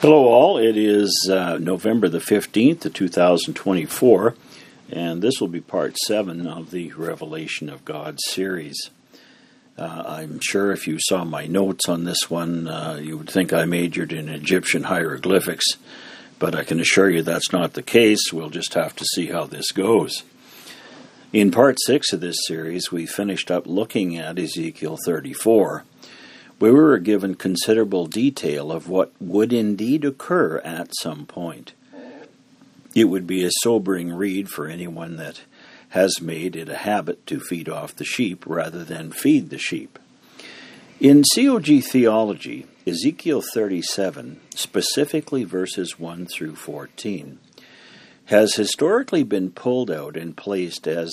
Hello all, it is November the 15th of 2024, and this will be part 7 of the Revelation of God series. I'm sure if you saw my notes on this one, you would think I majored in Egyptian hieroglyphics, but I can assure you that's not the case. We'll just have to see how this goes. In part 6 of this series, we finished up looking at Ezekiel 34. We were given considerable detail of what would indeed occur at some point. It would be a sobering read for anyone that has made it a habit to feed off the sheep rather than feed the sheep. In COG theology, Ezekiel 37, specifically verses 1 through 14, has historically been pulled out and placed as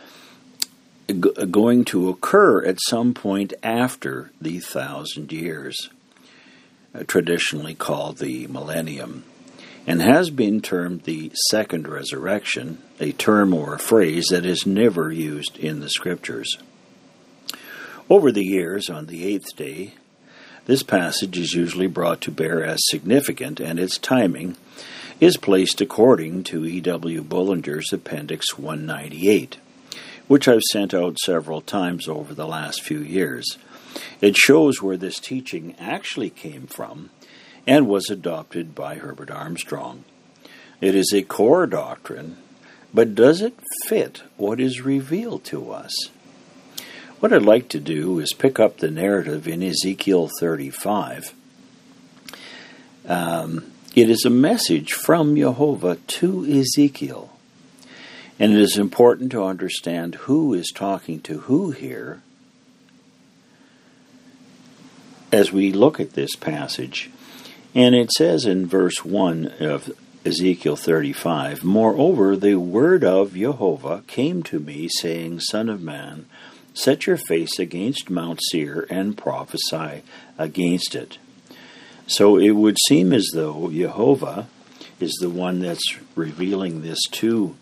going to occur at some point after the 1,000 years, traditionally called the millennium, and has been termed the second resurrection, a term or a phrase that is never used in the Scriptures. Over the years, on the eighth day, this passage is usually brought to bear as significant, and its timing is placed according to E.W. Bullinger's Appendix 198. Which I've sent out several times over the last few years. It shows where this teaching actually came from and was adopted by Herbert Armstrong. It is a core doctrine, but does it fit what is revealed to us? What I'd like to do is pick up the narrative in Ezekiel 35. It is a message from Jehovah to Ezekiel. And it is important to understand who is talking to who here as we look at this passage. And it says in verse 1 of Ezekiel 35, "Moreover, the word of Jehovah came to me, saying, Son of man, set your face against Mount Seir and prophesy against it." So it would seem as though Jehovah is the one that's revealing this to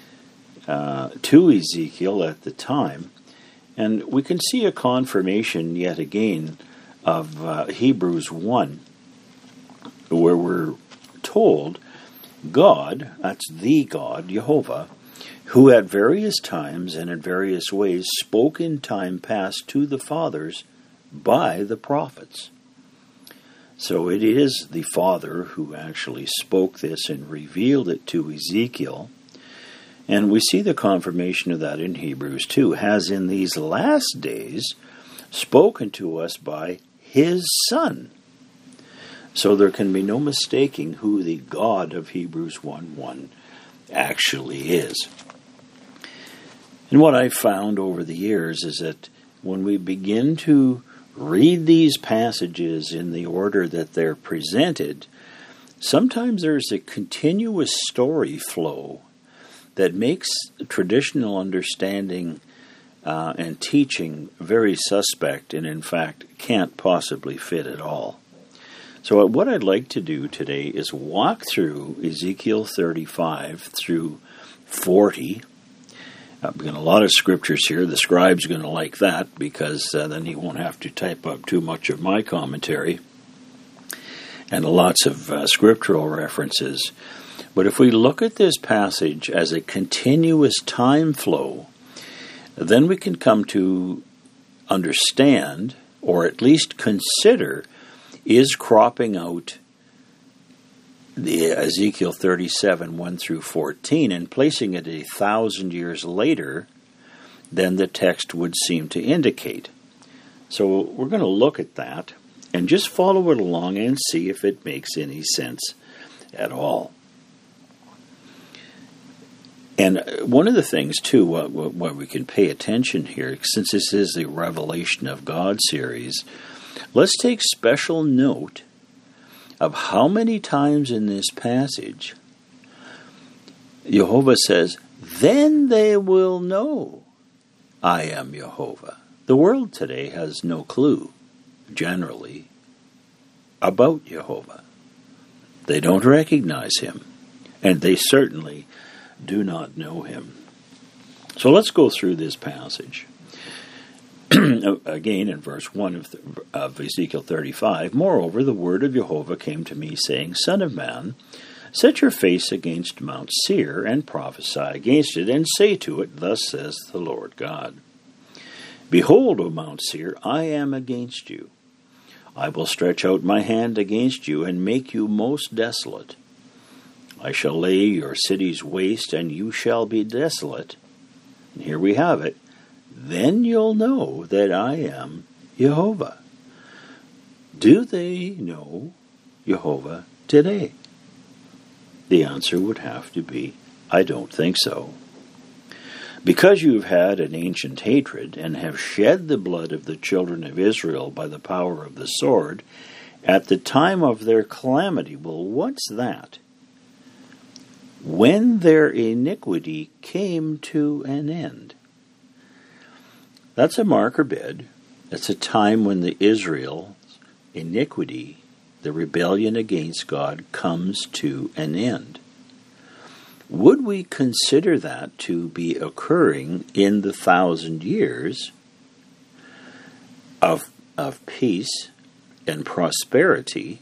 Ezekiel at the time, and we can see a confirmation yet again of Hebrews 1, where we're told God, that's the God, Jehovah, who at various times and in various ways spoke in time past to the fathers by the prophets. So it is the Father who actually spoke this and revealed it to Ezekiel. And we see the confirmation of that in Hebrews 2, has in these last days spoken to us by His Son. So there can be no mistaking who the God of Hebrews 1:1 actually is. And what I've found over the years is that when we begin to read these passages in the order that they're presented, sometimes there's a continuous story flow that makes traditional understanding and teaching very suspect and, in fact, can't possibly fit at all. So what I'd like to do today is walk through Ezekiel 35 through 40. I've got a lot of scriptures here. The scribe's going to like that because then he won't have to type up too much of my commentary. And lots of scriptural references. But if we look at this passage as a continuous time flow, then we can come to understand, or at least consider, is cropping out the Ezekiel 37, 1 through 14, and placing it 1,000 years later than the text would seem to indicate. So we're going to look at that and just follow it along and see if it makes any sense at all. And one of the things, too, what we can pay attention here, since this is the Revelation of God series, let's take special note of how many times in this passage Jehovah says, "Then they will know I am Jehovah." The world today has no clue, generally, about Jehovah. They don't recognize Him, and they certainly do not know Him. So let's go through this passage. Again, in verse 1 of Ezekiel 35, moreover, the word of Jehovah came to me, saying, Son of man, set your face against Mount Seir, and prophesy against it, and say to it, Thus says the Lord God. Behold, O Mount Seir, I am against you. I will stretch out my hand against you, and make you most desolate. I shall lay your cities waste, and you shall be desolate. And here we have it. Then you'll know that I am Jehovah. Do they know Jehovah today? The answer would have to be, I don't think so. Because you've had an ancient hatred and have shed the blood of the children of Israel by the power of the sword, at the time of their calamity. Well, what's that? When their iniquity came to an end. That's a marker bid. It's a time when the Israel's iniquity, the rebellion against God, comes to an end. Would we consider that to be occurring in the 1,000 years of peace and prosperity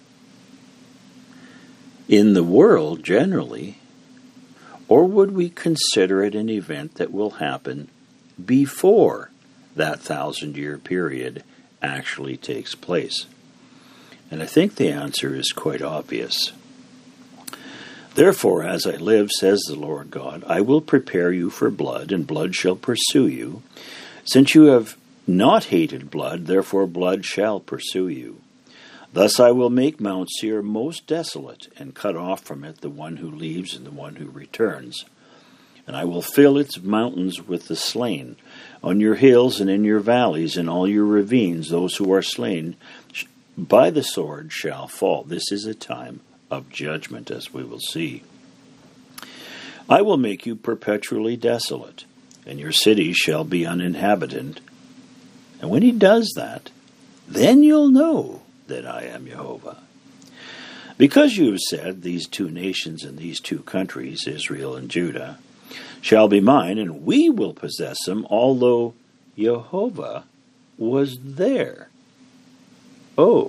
in the world generally, or would we consider it an event that will happen before that 1,000-year period actually takes place? And I think the answer is quite obvious. Therefore, as I live, says the Lord God, I will prepare you for blood, and blood shall pursue you. Since you have not hated blood, therefore blood shall pursue you. Thus I will make Mount Seir most desolate, and cut off from it the one who leaves and the one who returns. And I will fill its mountains with the slain. On your hills and in your valleys, in all your ravines, those who are slain by the sword shall fall. This is a time of judgment, as we will see. I will make you perpetually desolate, and your cities shall be uninhabited. And when he does that, then you'll know that I am Jehovah. Because you have said, these two nations and these two countries, Israel and Judah, shall be mine, and we will possess them, although Jehovah was there. Oh!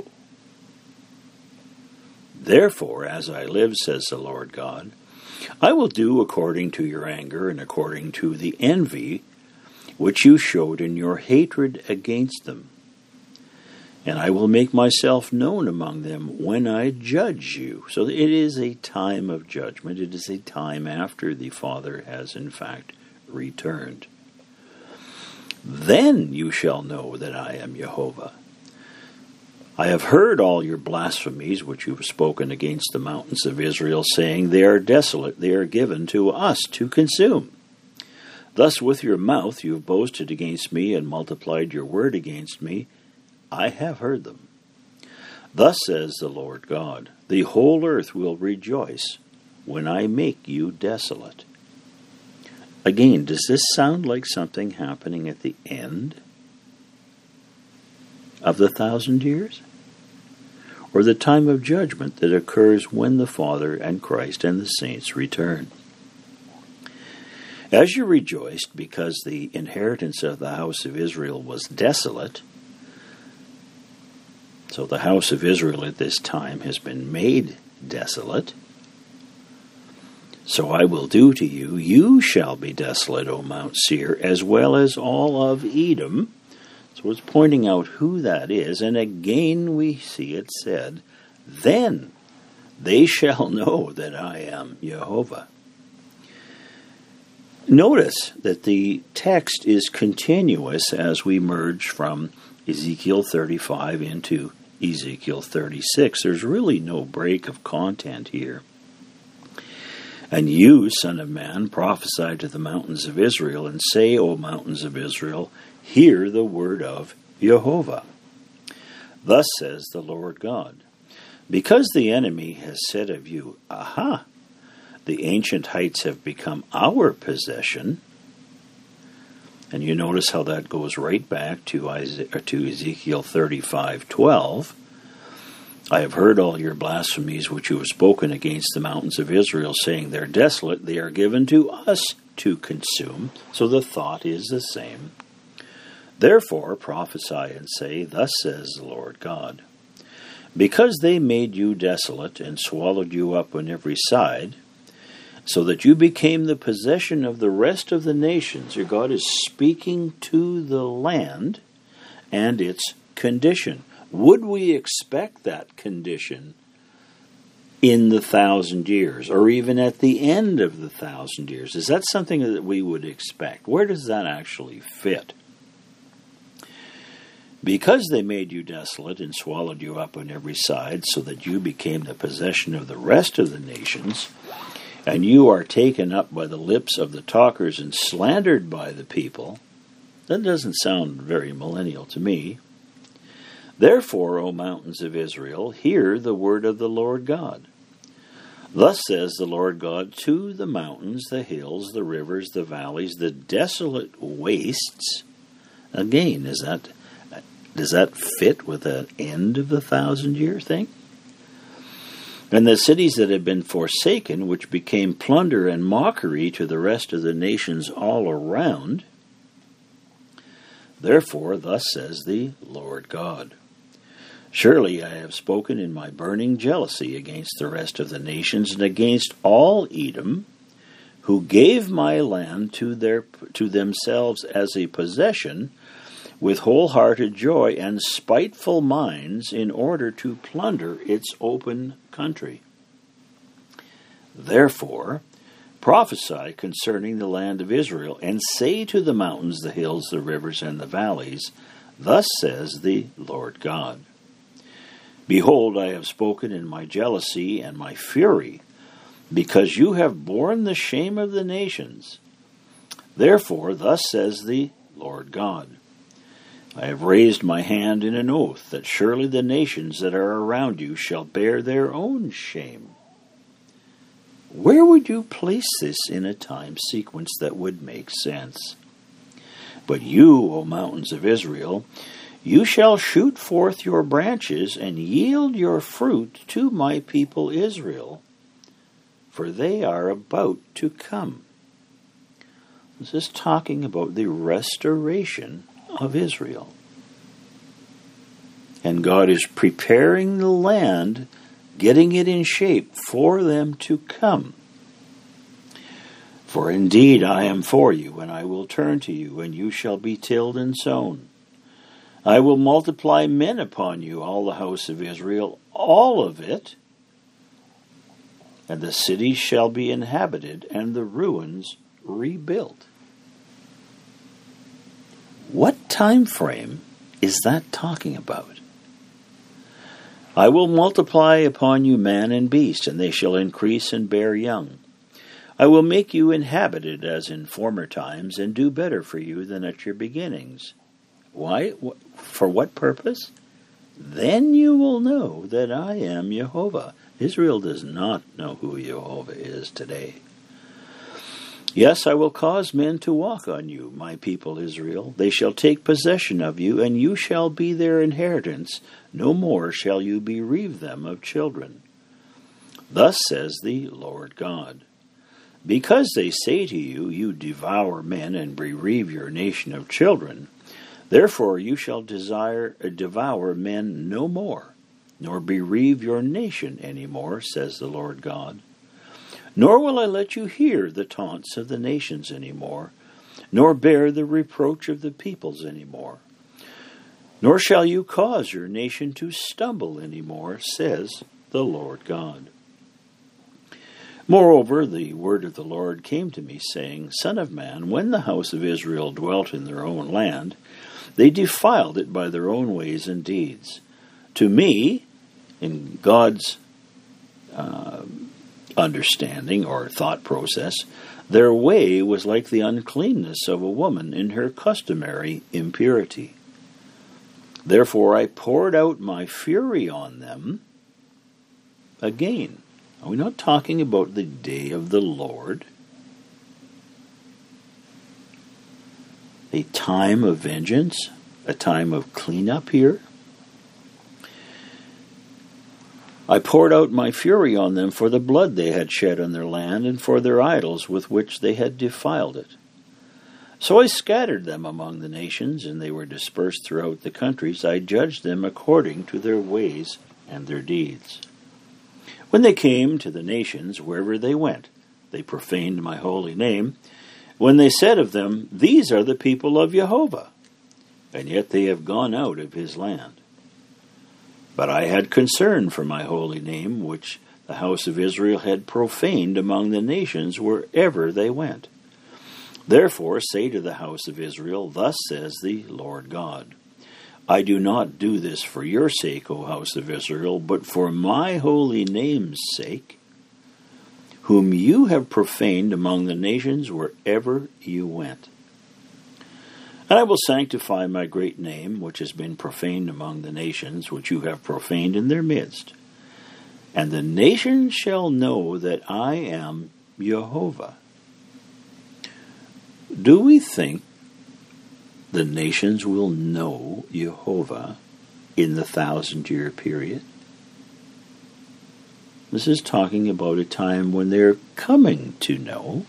Therefore, as I live, says the Lord God, I will do according to your anger and according to the envy which you showed in your hatred against them. And I will make myself known among them when I judge you. So it is a time of judgment. It is a time after the Father has in fact returned. Then you shall know that I am Jehovah. I have heard all your blasphemies which you have spoken against the mountains of Israel, saying, They are desolate, they are given to us to consume. Thus with your mouth you have boasted against me and multiplied your word against me. I have heard them. Thus says the Lord God, the whole earth will rejoice when I make you desolate. Again, does this sound like something happening at the end of the 1,000 years? Or the time of judgment that occurs when the Father and Christ and the saints return? As you rejoiced because the inheritance of the house of Israel was desolate, so the house of Israel at this time has been made desolate, so I will do to you, you shall be desolate, O Mount Seir, as well as all of Edom. So it's pointing out who that is, and again we see it said, Then they shall know that I am Jehovah. Notice that the text is continuous as we merge from Ezekiel 35 into Ezekiel 36. There's really no break of content here. And you, son of man, prophesy to the mountains of Israel, and say, O mountains of Israel, hear the word of Jehovah. Thus says the Lord God, because the enemy has said of you, Aha! The ancient heights have become our possession. And you notice how that goes right back to Ezekiel 35:12. I have heard all your blasphemies which you have spoken against the mountains of Israel, saying they're desolate, they are given to us to consume. So the thought is the same. Therefore prophesy and say, Thus says the Lord God, because they made you desolate and swallowed you up on every side, so that you became the possession of the rest of the nations. Your God is speaking to the land and its condition. Would we expect that condition in the 1,000 years, or even at the end of the 1,000 years? Is that something that we would expect? Where does that actually fit? Because they made you desolate and swallowed you up on every side, so that you became the possession of the rest of the nations, and you are taken up by the lips of the talkers and slandered by the people. That doesn't sound very millennial to me. Therefore, O mountains of Israel, hear the word of the Lord God. Thus says the Lord God to the mountains, the hills, the rivers, the valleys, the desolate wastes. Again, does that fit with the end of the 1,000-year thing? And the cities that had been forsaken, which became plunder and mockery to the rest of the nations all around. Therefore, thus says the Lord God, surely I have spoken in my burning jealousy against the rest of the nations and against all Edom, who gave my land to themselves as a possession, with wholehearted joy and spiteful minds, in order to plunder its open country. Therefore, prophesy concerning the land of Israel, and say to the mountains, the hills, the rivers, and the valleys, Thus says the Lord God, Behold, I have spoken in my jealousy and my fury, because you have borne the shame of the nations. Therefore, thus says the Lord God, I have raised my hand in an oath that surely the nations that are around you shall bear their own shame. Where would you place this in a time sequence that would make sense? But you, O mountains of Israel, you shall shoot forth your branches and yield your fruit to my people Israel, for they are about to come. This is talking about the restoration of Israel. And God is preparing the land, getting it in shape for them to come. For indeed I am for you, and I will turn to you, and you shall be tilled and sown. I will multiply men upon you, all the house of Israel, all of it, and the cities shall be inhabited, and the ruins rebuilt. What time frame is that talking about? I will multiply upon you man and beast, and they shall increase and bear young. I will make you inhabited as in former times, and do better for you than at your beginnings. Why? For what purpose? Then you will know that I am Jehovah. Israel does not know who Jehovah is today. Yes, I will cause men to walk on you, my people Israel. They shall take possession of you, and you shall be their inheritance. No more shall you bereave them of children. Thus says the Lord God. Because they say to you, You devour men and bereave your nation of children, therefore you shall devour men no more, nor bereave your nation any more, says the Lord God. Nor will I let you hear the taunts of the nations any more, nor bear the reproach of the peoples any more. Nor shall you cause your nation to stumble any more, says the Lord God. Moreover, the word of the Lord came to me, saying, Son of man, when the house of Israel dwelt in their own land, they defiled it by their own ways and deeds. To me, in God's understanding or thought process, their way was like the uncleanness of a woman in her customary impurity. Therefore I poured out my fury on them. Again, are we not talking about the day of the Lord? A time of vengeance? A time of cleanup here? I poured out my fury on them for the blood they had shed on their land and for their idols with which they had defiled it. So I scattered them among the nations, and they were dispersed throughout the countries. I judged them according to their ways and their deeds. When they came to the nations, wherever they went, they profaned my holy name. When they said of them, These are the people of Jehovah, and yet they have gone out of his land. But I had concern for my holy name, which the house of Israel had profaned among the nations wherever they went. Therefore say to the house of Israel, Thus says the Lord God, I do not do this for your sake, O house of Israel, but for my holy name's sake, whom you have profaned among the nations wherever you went. And I will sanctify my great name, which has been profaned among the nations, which you have profaned in their midst. And the nations shall know that I am Jehovah. Do we think the nations will know Jehovah in the 1,000-year period? This is talking about a time when they're coming to know.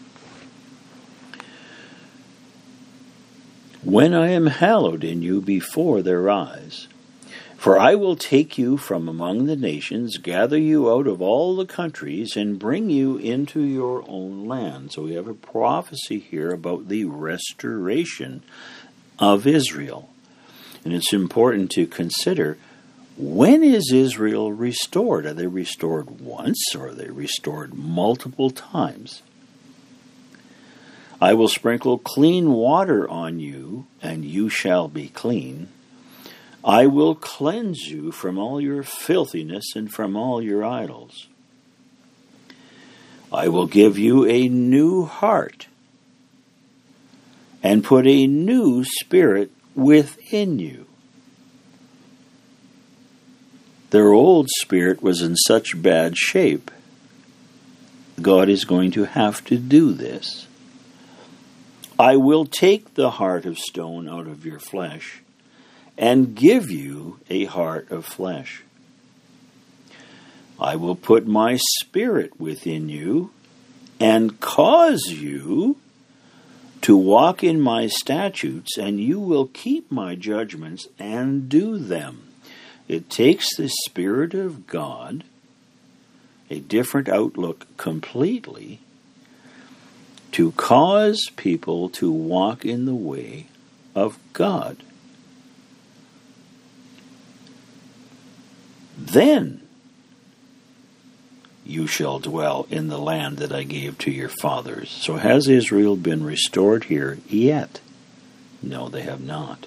When I am hallowed in you before their eyes. For I will take you from among the nations, gather you out of all the countries, and bring you into your own land. So we have a prophecy here about the restoration of Israel. And it's important to consider, when is Israel restored? Are they restored once, or are they restored multiple times? I will sprinkle clean water on you, and you shall be clean. I will cleanse you from all your filthiness and from all your idols. I will give you a new heart and put a new spirit within you. Their old spirit was in such bad shape. God is going to have to do this. I will take the heart of stone out of your flesh and give you a heart of flesh. I will put my spirit within you and cause you to walk in my statutes, and you will keep my judgments and do them. It takes the Spirit of God, a different outlook completely, to cause people to walk in the way of God. Then you shall dwell in the land that I gave to your fathers. So has Israel been restored here yet? No, they have not.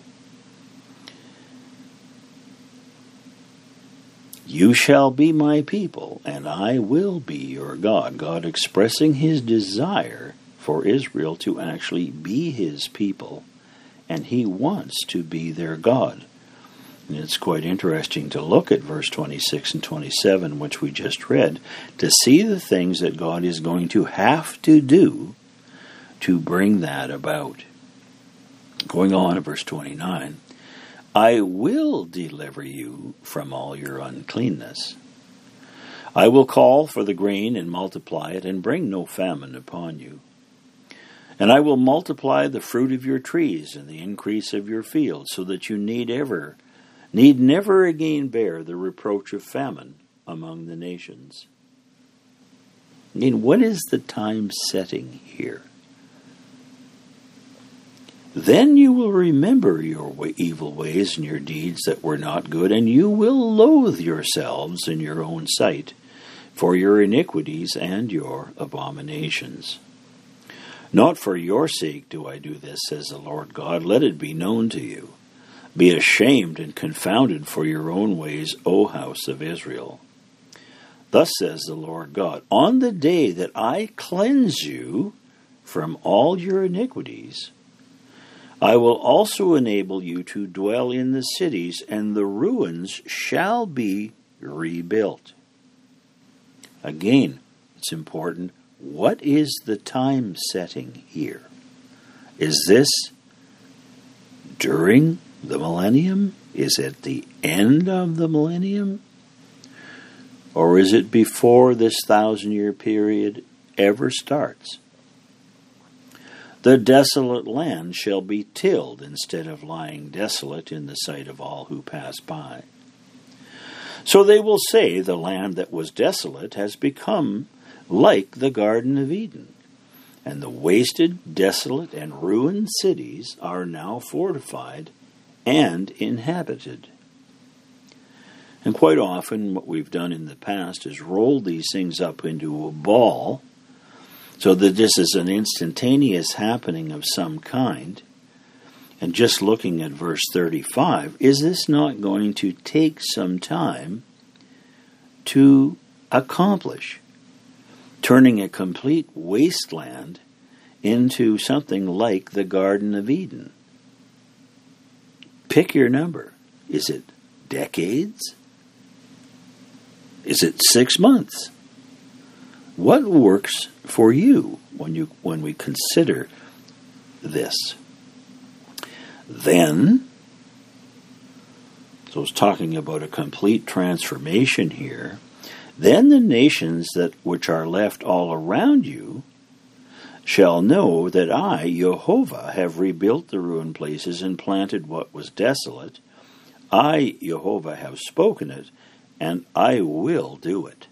You shall be my people, and I will be your God. God expressing his desire for Israel to actually be his people, and he wants to be their God. And it's quite interesting to look at verse 26 and 27, which we just read, to see the things that God is going to have to do to bring that about. Going on to verse 29, I will deliver you from all your uncleanness. I will call for the grain and multiply it, and bring no famine upon you. And I will multiply the fruit of your trees and the increase of your fields, so that you need never again bear the reproach of famine among the nations. I mean, what is the time setting here? Then you will remember your evil ways and your deeds that were not good, and you will loathe yourselves in your own sight for your iniquities and your abominations. Not for your sake do I do this, says the Lord God. Let it be known to you. Be ashamed and confounded for your own ways, O house of Israel. Thus says the Lord God, on the day that I cleanse you from all your iniquities, I will also enable you to dwell in the cities, and the ruins shall be rebuilt. Again, it's important. What is the time setting here? Is this during the millennium? Is it the end of the millennium? Or is it before this 1,000-year period ever starts? The desolate land shall be tilled instead of lying desolate in the sight of all who pass by. So they will say, the land that was desolate has become like the Garden of Eden, and the wasted, desolate, and ruined cities are now fortified and inhabited. And quite often what we've done in the past is roll these things up into a ball so that this is an instantaneous happening of some kind. And just looking at verse 35, is this not going to take some time to accomplish? Turning a complete wasteland into something like the Garden of Eden. Pick your number. Is it decades? Is it 6 months? What works for you when we consider this? Then, so it's talking about a complete transformation here. Then the nations which are left all around you shall know that I, Jehovah, have rebuilt the ruined places and planted what was desolate. I, Jehovah, have spoken it, and I will do it.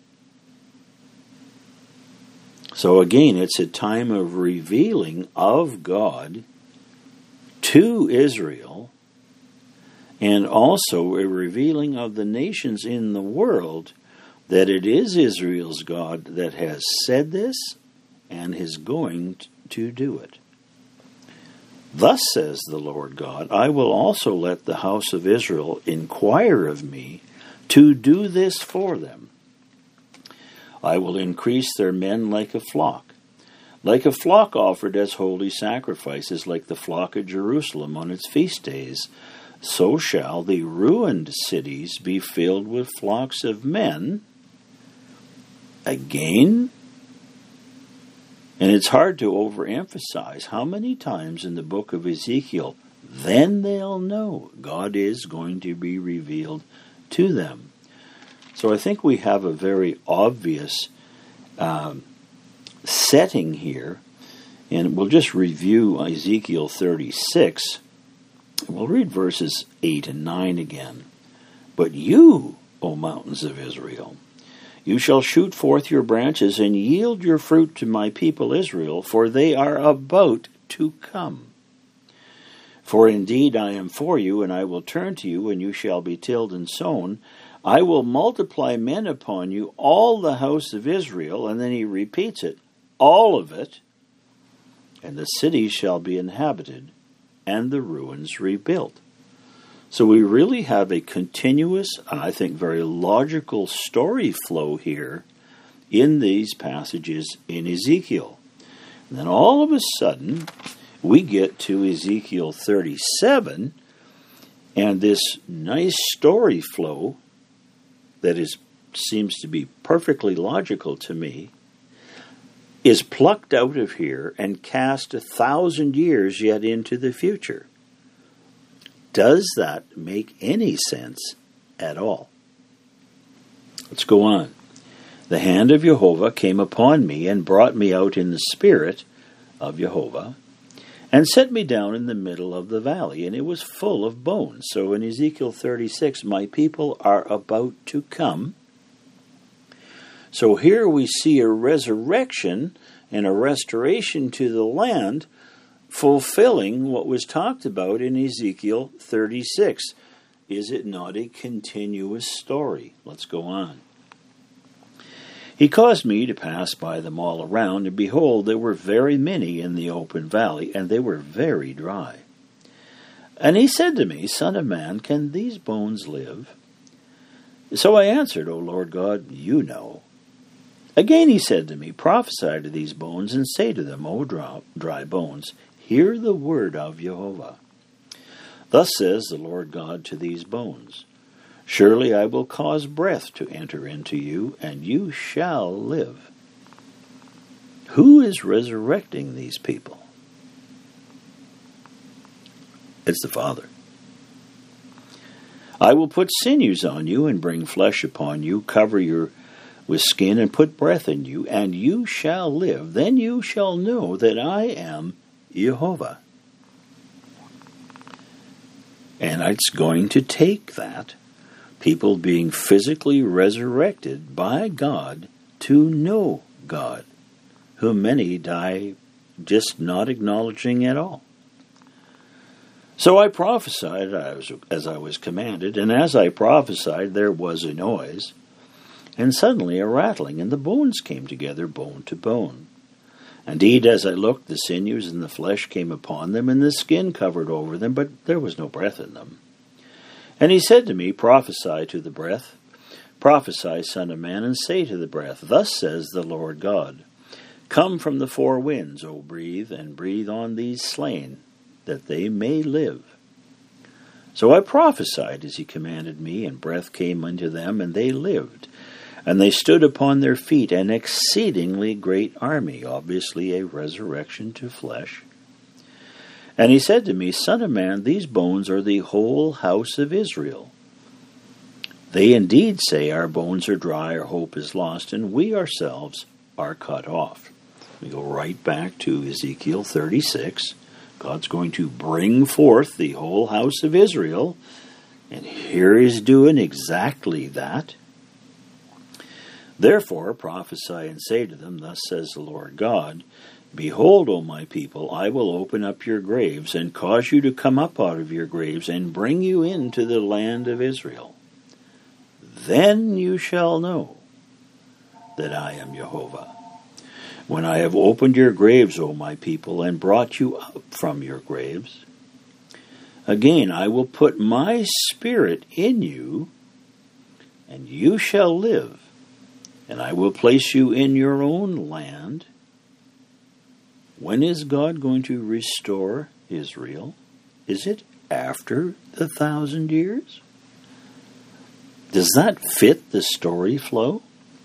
So again, it's a time of revealing of God to Israel, and also a revealing of the nations in the world that it is Israel's God that has said this and is going to do it. Thus says the Lord God, I will also let the house of Israel inquire of me to do this for them. I will increase their men like a flock offered as holy sacrifices, like the flock of Jerusalem on its feast days. So shall the ruined cities be filled with flocks of men. Again, and it's hard to overemphasize how many times in the book of Ezekiel, then they'll know God is going to be revealed to them. So I think we have a very obvious setting here, and we'll just review Ezekiel 36. We'll read verses 8 and 9 again. But you, O mountains of Israel, you shall shoot forth your branches and yield your fruit to my people Israel, for they are about to come. For indeed I am for you, and I will turn to you, and you shall be tilled and sown. I will multiply men upon you, all the house of Israel, and then he repeats it, all of it, and the cities shall be inhabited, and the ruins rebuilt. So we really have a continuous, I think very logical story flow here in these passages in Ezekiel. And then all of a sudden, we get to Ezekiel 37, and this nice story flow that seems to be perfectly logical to me is plucked out of here and cast 1,000 years yet into the future. Does that make any sense at all? Let's go on. The hand of Jehovah came upon me and brought me out in the spirit of Jehovah and set me down in the middle of the valley, and it was full of bones. So in Ezekiel 36, my people are about to come. So here we see a resurrection and a restoration to the land, fulfilling what was talked about in Ezekiel 36. Is it not a continuous story? Let's go on. He caused me to pass by them all around, and behold, there were very many in the open valley, and they were very dry. And he said to me, Son of man, can these bones live? So I answered, O Lord God, you know. Again he said to me, Prophesy to these bones, and say to them, O dry bones, hear the word of Jehovah. Thus says the Lord God to these bones, Surely I will cause breath to enter into you, and you shall live. Who is resurrecting these people? It's the Father. I will put sinews on you and bring flesh upon you, cover you with skin and put breath in you, and you shall live. Then you shall know that I am Jehovah. And it's going to take that, people being physically resurrected by God to know God, whom many die just not acknowledging at all. So I prophesied as I was commanded, and as I prophesied there was a noise, and suddenly a rattling, and the bones came together, bone to bone. Indeed, as I looked, the sinews and the flesh came upon them, and the skin covered over them, but there was no breath in them. And he said to me, Prophesy to the breath, prophesy, Son of man, and say to the breath, Thus says the Lord God, Come from the four winds, O breathe, and breathe on these slain, that they may live. So I prophesied as he commanded me, and breath came unto them, and they lived. And they stood upon their feet, an exceedingly great army, obviously a resurrection to flesh. And he said to me, Son of man, these bones are the whole house of Israel. They indeed say, Our bones are dry, our hope is lost, and we ourselves are cut off. We go right back to Ezekiel 36. God's going to bring forth the whole house of Israel, and here he's doing exactly that. Therefore prophesy and say to them, Thus says the Lord God, Behold, O my people, I will open up your graves, and cause you to come up out of your graves, and bring you into the land of Israel. Then you shall know that I am Jehovah. When I have opened your graves, O my people, and brought you up from your graves, again I will put my spirit in you, and you shall live, and I will place you in your own land. When is God going to restore Israel? Is it after the 1,000 years? Does that fit the story flow?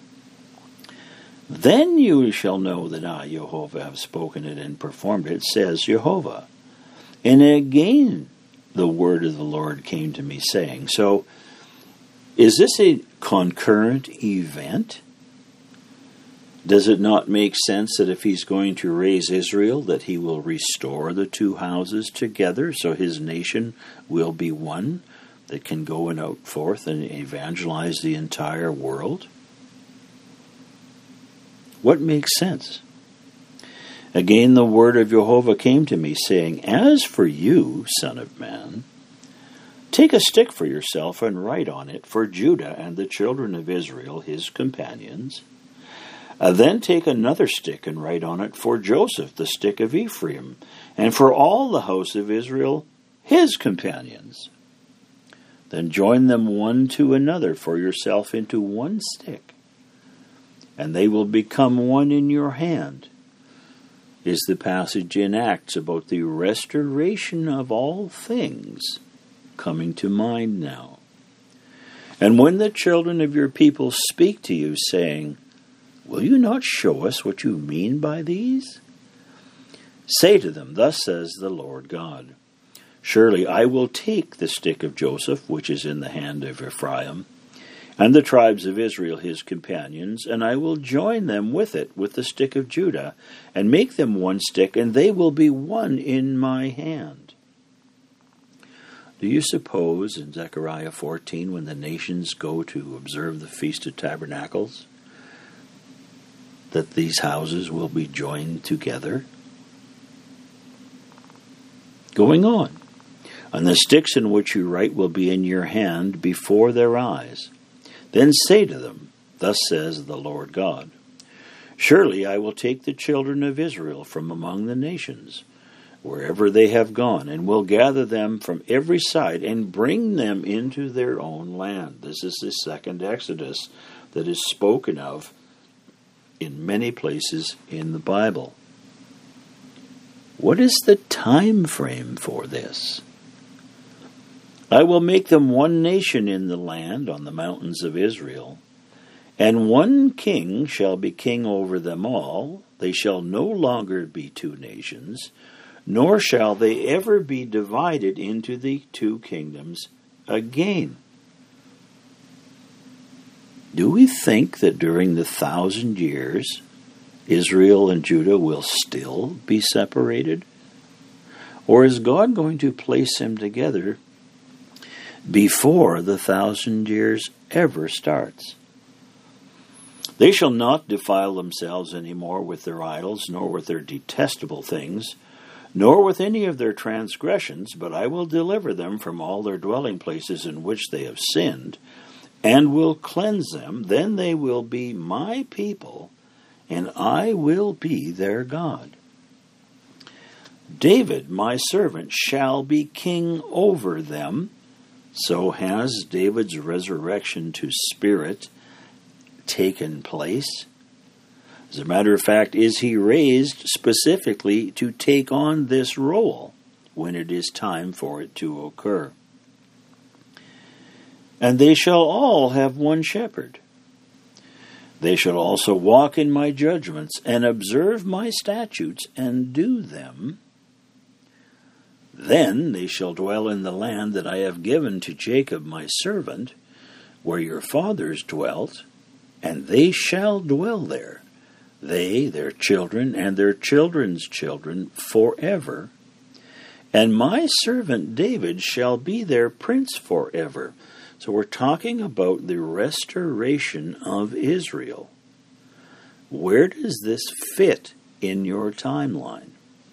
Then you shall know that I, Jehovah, have spoken it and performed it, says Jehovah. And again the word of the Lord came to me, saying, So, is this a concurrent event? Does it not make sense that if he's going to raise Israel, that he will restore the two houses together, so his nation will be one that can go and out forth and evangelize the entire world? What makes sense? Again the word of Jehovah came to me, saying, As for you, son of man, take a stick for yourself and write on it for Judah and the children of Israel, his companions. Then take another stick and write on it for Joseph, the stick of Ephraim, and for all the house of Israel, his companions. Then join them one to another for yourself into one stick, and they will become one in your hand. Is the passage in Acts about the restoration of all things coming to mind now. And when the children of your people speak to you, saying, Will you not show us what you mean by these? Say to them, Thus says the Lord God, Surely I will take the stick of Joseph, which is in the hand of Ephraim, and the tribes of Israel his companions, and I will join them with it, with the stick of Judah, and make them one stick, and they will be one in my hand. Do you suppose in Zechariah 14, when the nations go to observe the Feast of Tabernacles, that these houses will be joined together? Going on. And the sticks in which you write will be in your hand before their eyes. Then say to them, Thus says the Lord God, Surely I will take the children of Israel from among the nations, wherever they have gone, and will gather them from every side, and bring them into their own land. This is the second Exodus that is spoken of in many places in the Bible. What is the time frame for this? I will make them one nation in the land on the mountains of Israel, and one king shall be king over them all. They shall no longer be two nations, nor shall they ever be divided into the two kingdoms again. Do we think that during the 1,000 years, Israel and Judah will still be separated Or is God going to place them together before the 1,000 years ever starts? They shall not defile themselves any more with their idols, nor with their detestable things, nor with any of their transgressions, but I will deliver them from all their dwelling places in which they have sinned, and will cleanse them. Then they will be my people, and I will be their God. David, my servant, shall be king over them. So has David's resurrection to spirit taken place? As a matter of fact, is he raised specifically to take on this role when it is time for it to occur? And they shall all have one shepherd. They shall also walk in my judgments and observe my statutes and do them. Then they shall dwell in the land that I have given to Jacob my servant, where your fathers dwelt, and they shall dwell there, they, their children, and their children's children, forever. And my servant David shall be their prince forever. So we're talking about the restoration of Israel. Where does this fit in your timeline?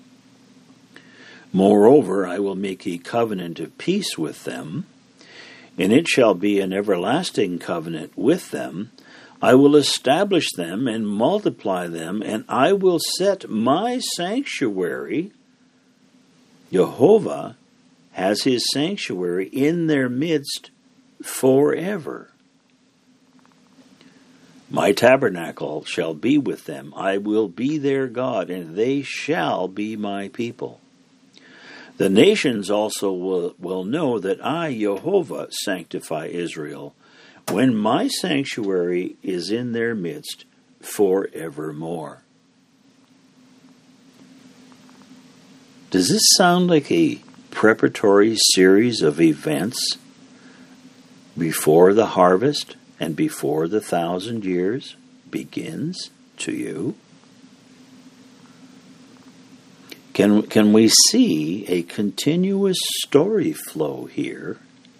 Moreover, I will make a covenant of peace with them, and it shall be an everlasting covenant with them. I will establish them and multiply them, and I will set my sanctuary. Jehovah has his sanctuary in their midst forever. My tabernacle shall be with them. I will be their God, and they shall be my people. The nations also will know that I, Jehovah, sanctify Israel, when my sanctuary is in their midst forevermore. Does this sound like a preparatory series of events before the harvest and before the 1,000 years begins to you? Can we see a continuous story flow here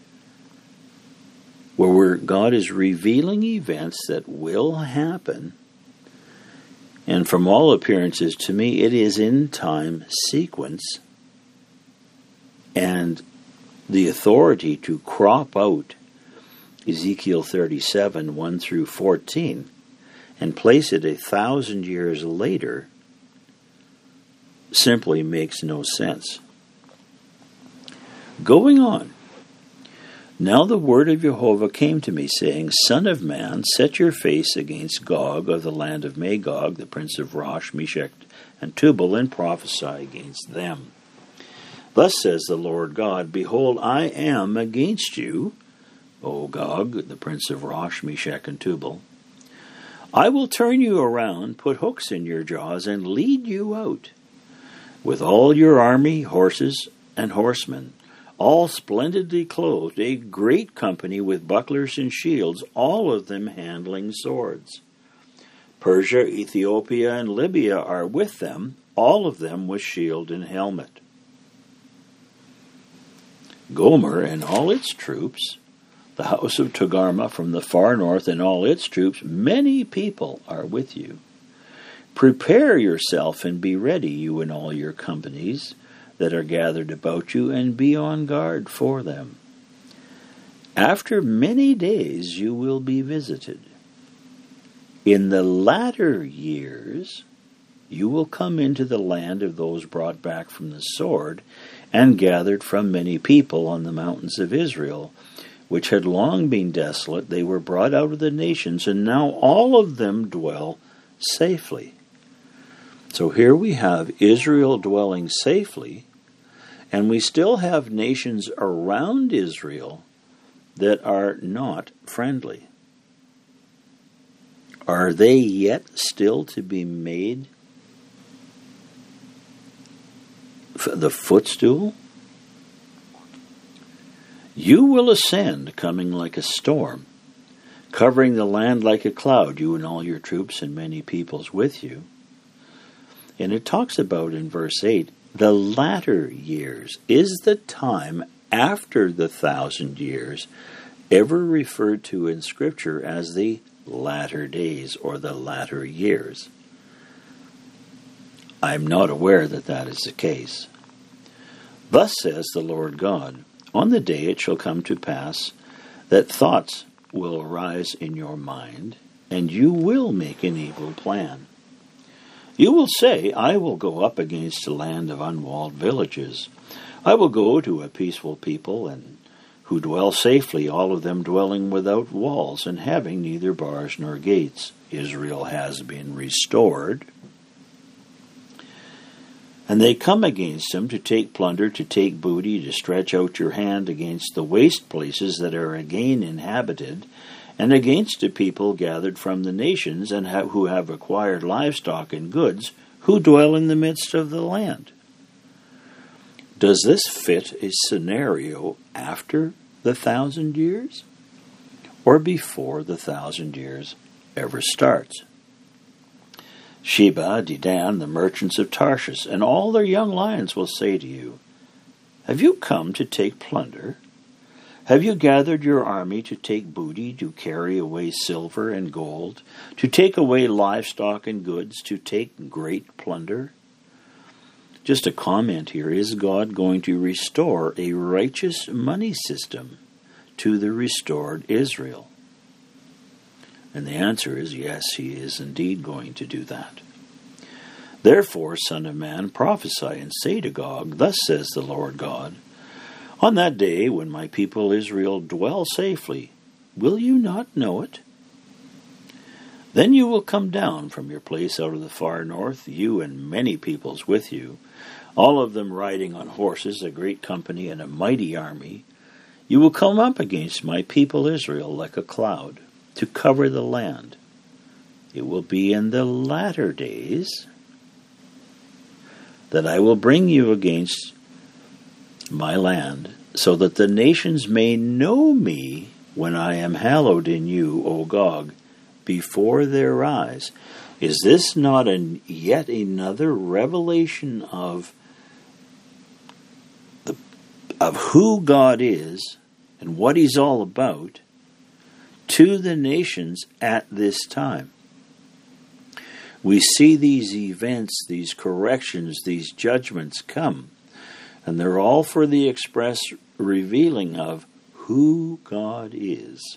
where God is revealing events that will happen, and from all appearances to me it is in time sequence, and the authority to crop out Ezekiel 37, 1 through 14, and place it 1,000 years later simply makes no sense. Going on. Now the word of Jehovah came to me, saying, Son of man, set your face against Gog of the land of Magog, the prince of Rosh, Meshech, and Tubal, and prophesy against them. Thus says the Lord God, Behold, I am against you, O Gog, the prince of Rosh, Meshech, and Tubal. I will turn you around, put hooks in your jaws, and lead you out, with all your army, horses, and horsemen, all splendidly clothed, a great company with bucklers and shields, all of them handling swords. Persia, Ethiopia, and Libya are with them, all of them with shield and helmet. Gomer and all its troops, the house of Togarmah from the far north and all its troops, many people are with you. Prepare yourself and be ready, you and all your companies that are gathered about you, and be on guard for them. After many days you will be visited. In the latter years you will come into the land of those brought back from the sword, and gathered from many people on the mountains of Israel, which had long been desolate. They were brought out of the nations, and now all of them dwell safely. So here we have Israel dwelling safely, and we still have nations around Israel that are not friendly. Are they yet still to be made the footstool? You will ascend, coming like a storm, covering the land like a cloud, you and all your troops and many peoples with you. And it talks about in verse 8, The latter years. Is the time after the 1,000 years ever referred to in Scripture as the latter days or the latter years? I am not aware that that is the case. Thus says the Lord God, on the day it shall come to pass that thoughts will arise in your mind, and you will make an evil plan. You will say, I will go up against a land of unwalled villages. I will go to a peaceful people and who dwell safely, all of them dwelling without walls and having neither bars nor gates. Israel has been restored. And they come against him to take plunder, to take booty, to stretch out your hand against the waste places that are again inhabited, and against a people gathered from the nations and who have acquired livestock and goods, who dwell in the midst of the land. Does this fit a scenario after the 1,000 years, or before the 1,000 years ever starts? Sheba, Dedan, the merchants of Tarshish, and all their young lions will say to you, have you come to take plunder? Have you gathered your army to take booty, to carry away silver and gold, to take away livestock and goods, to take great plunder? Just a comment here, is God going to restore a righteous money system to the restored Israel? And the answer is yes, he is indeed going to do that. Therefore, Son of Man, prophesy and say to Gog, thus says the Lord God, on that day when my people Israel dwell safely, will you not know it? Then you will come down from your place out of the far north, you and many peoples with you, all of them riding on horses, a great company and a mighty army. You will come up against my people Israel like a cloud, to cover the land. It will be in the latter days that I will bring you against my land, so that the nations may know me when I am hallowed in you, O Gog, before their eyes. Is this not yet another revelation of who God is and what he's all about to the nations at this time? We see these events, these corrections, these judgments come, and they're all for the express revealing of who God is.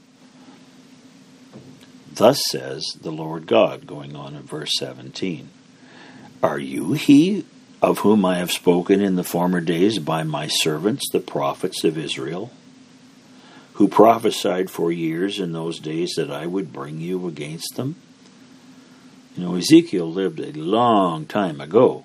Thus says the Lord God, going on in verse 17, are you he of whom I have spoken in the former days by my servants, the prophets of Israel, who prophesied for years in those days that I would bring you against them? You know, Ezekiel lived a long time ago.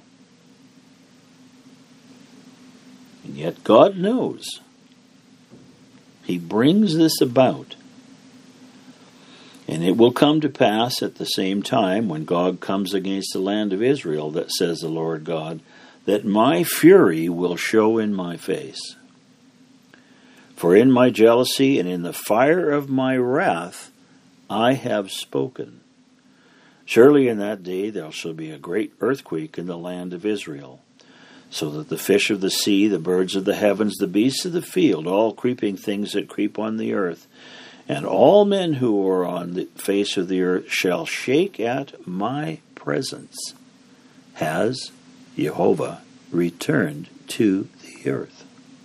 And yet God knows. He brings this about. And it will come to pass at the same time when Gog comes against the land of Israel, that says the Lord God, that my fury will show in my face. For in my jealousy and in the fire of my wrath I have spoken. Surely in that day there shall be a great earthquake in the land of Israel, so that the fish of the sea, the birds of the heavens, the beasts of the field, all creeping things that creep on the earth, and all men who are on the face of the earth shall shake at my presence. Has Jehovah returned to the earth?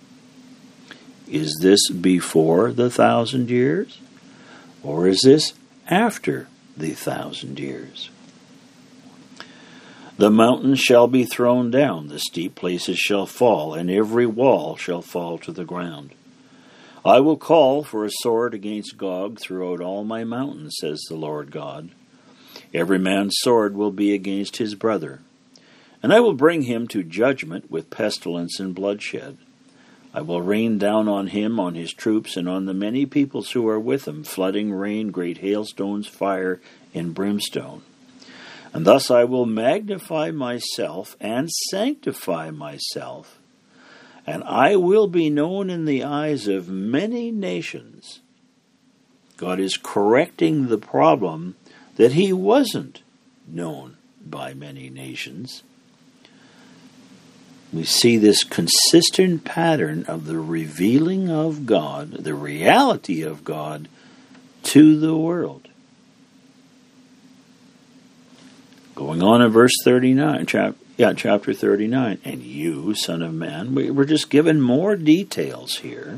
Is this before the 1,000 years? Or is this after the 1,000 years? The mountains shall be thrown down, the steep places shall fall, and every wall shall fall to the ground. I will call for a sword against Gog throughout all my mountains, says the Lord God. Every man's sword will be against his brother. And I will bring him to judgment with pestilence and bloodshed. I will rain down on him, on his troops, and on the many peoples who are with him, flooding rain, great hailstones, fire, and brimstone. And thus I will magnify myself and sanctify myself, and I will be known in the eyes of many nations. God is correcting the problem that he wasn't known by many nations. we see this consistent pattern of the revealing of God, the reality of God, to the world. Going on in verse 39, chapter 39, and you, son of man, we're just given more details here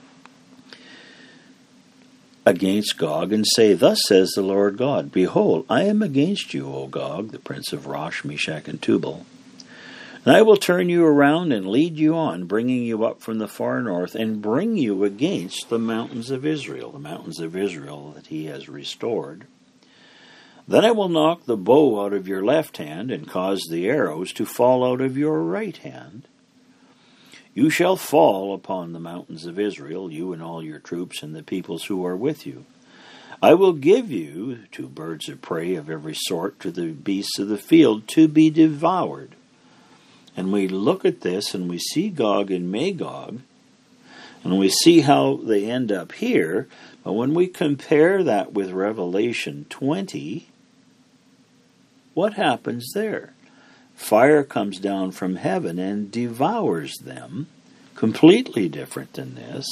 against Gog, and say, thus says the Lord God, behold, I am against you, O Gog, the prince of Rosh, Meshach, and Tubal, and I will turn you around and lead you on, bringing you up from the far north, and bring you against the mountains of Israel that he has restored. Then I will knock the bow out of your left hand, and cause the arrows to fall out of your right hand. You shall fall upon the mountains of Israel, you and all your troops, and the peoples who are with you. I will give you to birds of prey of every sort, to the beasts of the field, to be devoured. And we look at this, and we see Gog and Magog, and we see how they end up here. But when we compare that with Revelation 20, what happens there? Fire comes down from heaven and devours them, completely different than this.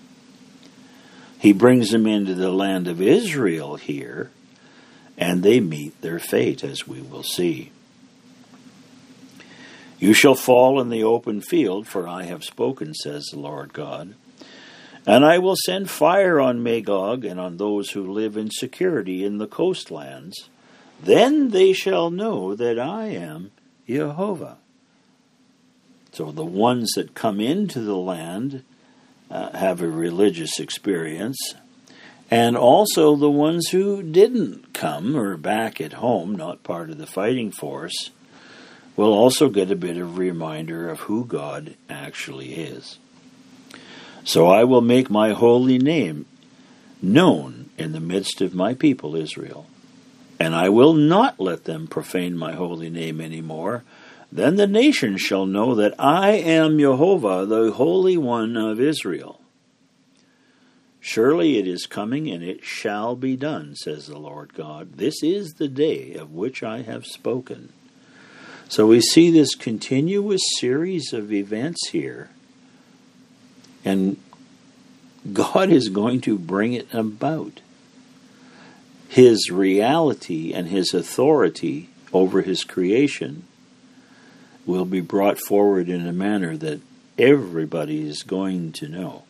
He brings them into the land of Israel here, and they meet their fate, as we will see. You shall fall in the open field, for I have spoken, says the Lord God. And I will send fire on Magog and on those who live in security in the coastlands. Then they shall know that I am Jehovah. So the ones that come into the land have a religious experience, and also the ones who didn't come or back at home, not part of the fighting force, will also get a bit of reminder of who God actually is. So I will make my holy name known in the midst of my people Israel, and I will not let them profane my holy name any more. Then the nations shall know that I am Jehovah, the Holy One of Israel. Surely it is coming, and it shall be done, says the Lord God. This is the day of which I have spoken. So we see this continuous series of events here, and God is going to bring it about. His reality and his authority over his creation will be brought forward in a manner that everybody is going to know.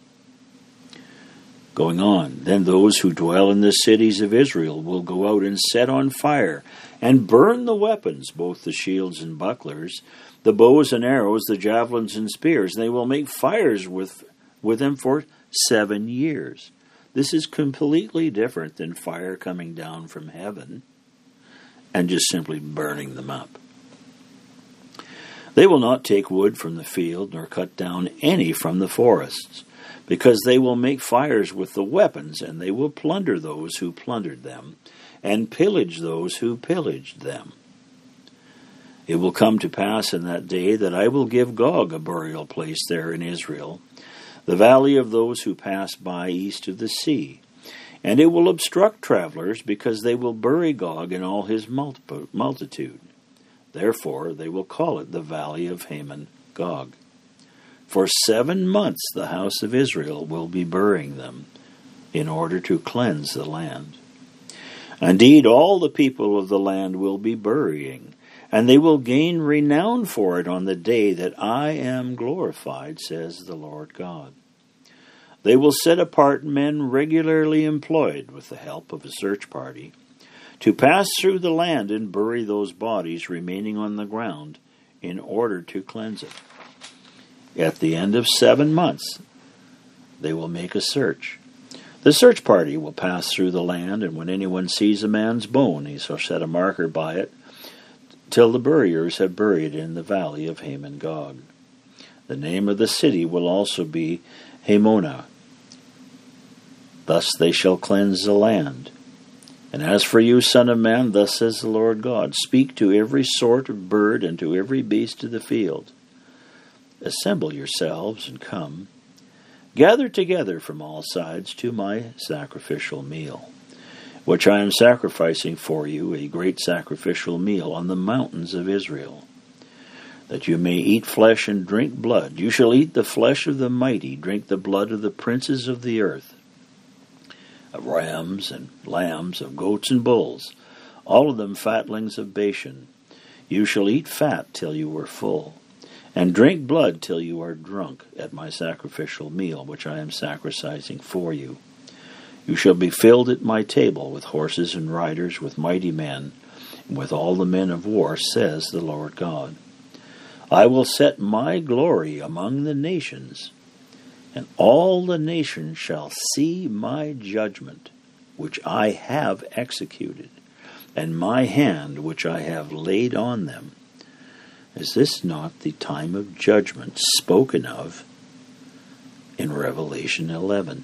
Going on, then those who dwell in the cities of Israel will go out and set on fire and burn the weapons, both the shields and bucklers, the bows and arrows, the javelins and spears. They will make fires with them for 7 years. This is completely different than fire coming down from heaven and just simply burning them up. They will not take wood from the field, nor cut down any from the forests, because they will make fires with the weapons, and they will plunder those who plundered them, and pillage those who pillaged them. It will come to pass in that day that I will give Gog a burial place there in Israel, the valley of those who pass by east of the sea. And it will obstruct travelers, because they will bury Gog in all his multitude. Therefore they will call it the valley of Haman Gog. For 7 months the house of Israel will be burying them, in order to cleanse the land. Indeed, all the people of the land will be burying, and they will gain renown for it on the day that I am glorified, says the Lord God. They will set apart men regularly employed, with the help of a search party, to pass through the land and bury those bodies remaining on the ground, in order to cleanse it. At the end of 7 months, they will make a search. The search party will pass through the land, and when anyone sees a man's bone, he shall set a marker by it, till the buriers have buried it in the valley of Haman Gog. The name of the city will also be Hamonah. Thus they shall cleanse the land. And as for you, son of man, thus says the Lord God, speak to every sort of bird and to every beast of the field. Assemble yourselves and come. Gather together from all sides to my sacrificial meal, which I am sacrificing for you, a great sacrificial meal on the mountains of Israel. that you may eat flesh and drink blood. You shall eat the flesh of the mighty, drink the blood of the princes of the earth, of rams and lambs, of goats and bulls, all of them fatlings of Bashan. You shall eat fat till you are full, and drink blood till you are drunk at my sacrificial meal, which I am sacrificing for you. You shall be filled at my table with horses and riders, with mighty men, and with all the men of war, says the Lord God. I will set my glory among the nations, and all the nations shall see my judgment, which I have executed, and my hand which I have laid on them. Is this not the time of judgment spoken of in Revelation 11?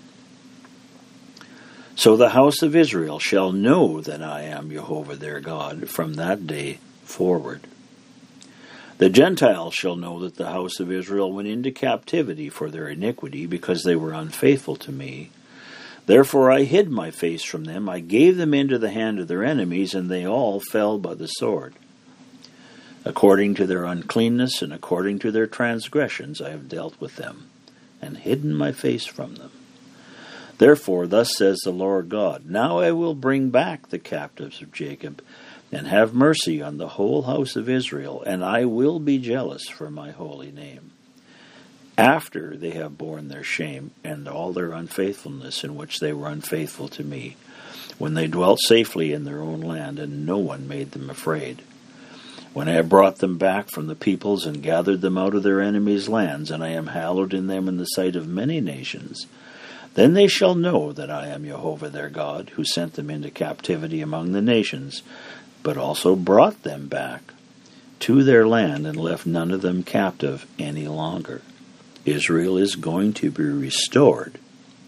So the house of Israel shall know that I am Jehovah their God from that day forward. The Gentiles shall know that the house of Israel went into captivity for their iniquity, because they were unfaithful to me. Therefore I hid my face from them, I gave them into the hand of their enemies, and they all fell by the sword. According to their uncleanness and according to their transgressions I have dealt with them, and hidden my face from them. Therefore thus says the Lord God, now I will bring back the captives of Jacob, and have mercy on the whole house of Israel, and I will be jealous for my holy name. After they have borne their shame and all their unfaithfulness in which they were unfaithful to me, when they dwelt safely in their own land, and no one made them afraid. When I have brought them back from the peoples and gathered them out of their enemies' lands, and I am hallowed in them in the sight of many nations, then they shall know that I am Jehovah their God, who sent them into captivity among the nations, but also brought them back to their land and left none of them captive any longer. Israel is going to be restored.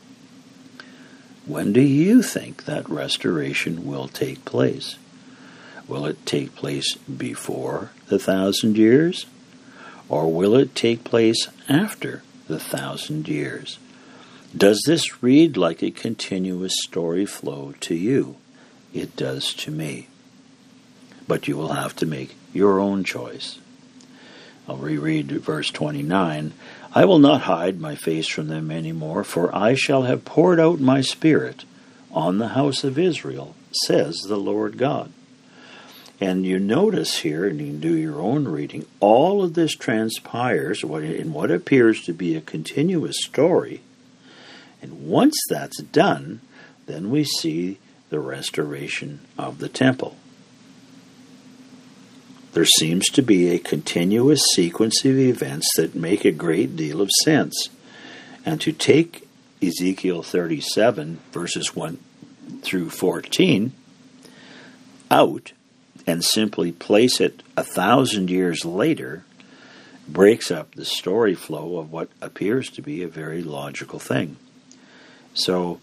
When do you think that restoration will take place? Will it take place before the 1,000 years? Or will it take place after the 1,000 years? Does this read like a continuous story flow to you? It does to me. But you will have to make your own choice. I'll reread verse 29. I will not hide my face from them any more, for I shall have poured out my spirit on the house of Israel, says the Lord God. And you notice here, and you can do your own reading, all of this transpires in what appears to be a continuous story. And once that's done, then we see the restoration of the temple. There seems to be a continuous sequence of events that make a great deal of sense. And to take Ezekiel 37, verses 1 through 14, out and simply place it 1,000 years later breaks up the story flow of what appears to be a very logical thing. So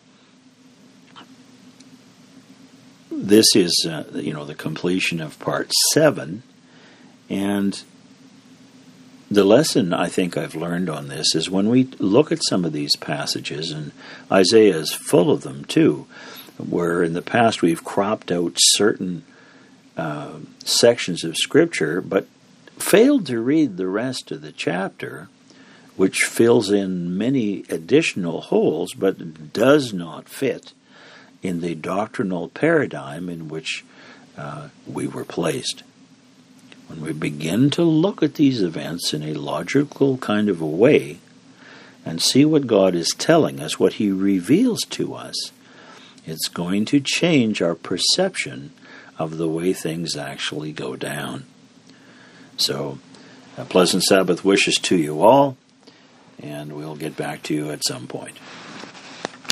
this is, the completion of part 7, and the lesson I think I've learned on this is when we look at some of these passages, and Isaiah is full of them too, where in the past we've cropped out certain sections of Scripture, but failed to read the rest of the chapter, which fills in many additional holes, but does not fit in the doctrinal paradigm in which we were placed. When we begin to look at these events in a logical kind of a way and see what God is telling us, what He reveals to us, it's going to change our perception of the way things actually go down. So, a pleasant Sabbath wishes to you all, and we'll get back to you at some point.